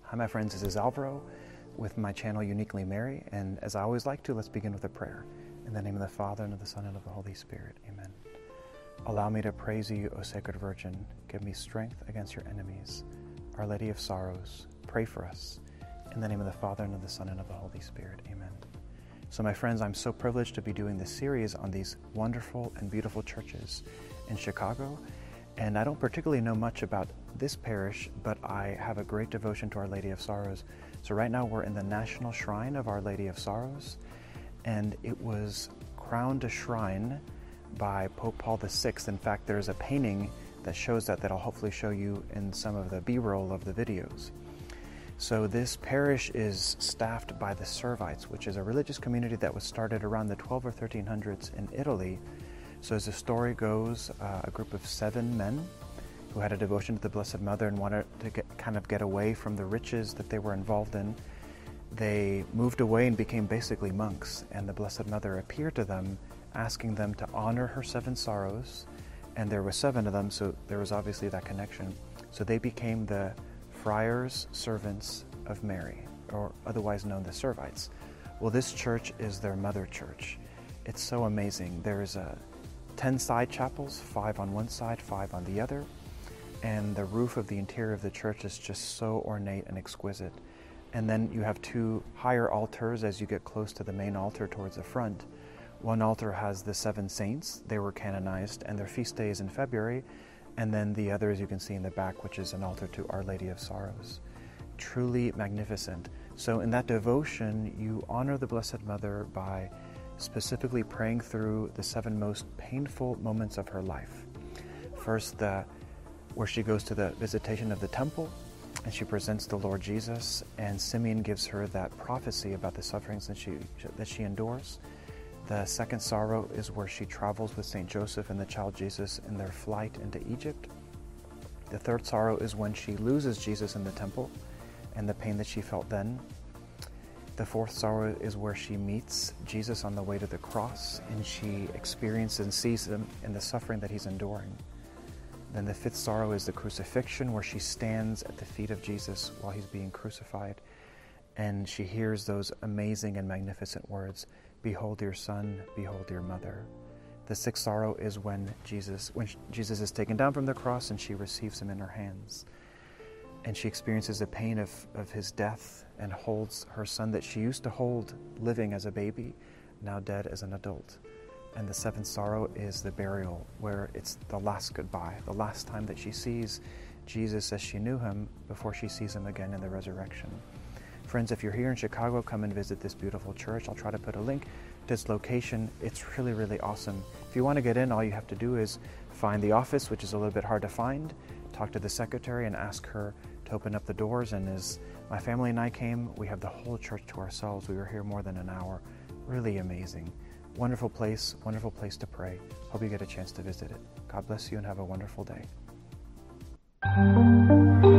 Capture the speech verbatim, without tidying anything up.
Hi my friends, this is Alvaro with my channel Uniquely Mary, and as I always like to, let's begin with a prayer. In the name of the Father, and of the Son, and of the Holy Spirit. Amen. Allow me to praise you, O Sacred Virgin. Give me strength against your enemies. Our Lady of Sorrows, pray for us. In the name of the Father, and of the Son, and of the Holy Spirit. Amen. So my friends, I'm so privileged to be doing this series on these wonderful and beautiful churches in Chicago. And I don't particularly know much about this parish, but I have a great devotion to Our Lady of Sorrows. So right now we're in the National Shrine of Our Lady of Sorrows, and it was crowned a shrine by Pope Paul the Sixth. In fact, there's a painting that shows that that I'll hopefully show you in some of the B-roll of the videos. So this parish is staffed by the Servites, which is a religious community that was started around the twelve or thirteen hundreds in Italy. So as the story goes, uh, a group of seven men who had a devotion to the Blessed Mother and wanted to get, kind of get away from the riches that they were involved in, they moved away and became basically monks. And the Blessed Mother appeared to them, asking them to honor her seven sorrows. And there were seven of them, so there was obviously that connection. So they became the Friars Servants of Mary, or otherwise known as Servites. Well, this church is their mother church. It's so amazing. There's a ten side chapels, five on one side, five on the other, and the roof of the interior of the church is just so ornate and exquisite. And then you have two higher altars as you get close to the main altar towards the front. One altar has the seven saints. They were canonized, and their feast day is in February. And then the other, as you can see in the back, which is an altar to Our Lady of Sorrows. Truly magnificent. So in that devotion, you honor the Blessed Mother by specifically praying through the seven most painful moments of her life. First, the, where she goes to the visitation of the temple, and she presents the Lord Jesus, and Simeon gives her that prophecy about the sufferings that she, that she endures. The second sorrow is where she travels with Saint Joseph and the child Jesus in their flight into Egypt. The third sorrow is when she loses Jesus in the temple and the pain that she felt then. The fourth sorrow is where she meets Jesus on the way to the cross, and she experiences and sees him in the suffering that he's enduring. Then the fifth sorrow is the crucifixion, where she stands at the feet of Jesus while he's being crucified, and she hears those amazing and magnificent words, "Behold your son, behold your mother." The sixth sorrow is when Jesus, when Jesus is taken down from the cross and she receives him in her hands. And she experiences the pain of, of his death and holds her son that she used to hold living as a baby, now dead as an adult. And the seventh sorrow is the burial, where it's the last goodbye, the last time that she sees Jesus as she knew him before she sees him again in the resurrection. Friends, if you're here in Chicago, come and visit this beautiful church. I'll try to put a link to its location. It's really, really awesome. If you want to get in, all you have to do is find the office, which is a little bit hard to find, talk to the secretary and ask her to open up the doors. And as my family and I came, we have the whole church to ourselves. We were here more than an hour. Really amazing. Wonderful place, wonderful place to pray. Hope you get a chance to visit it. God bless you and have a wonderful day.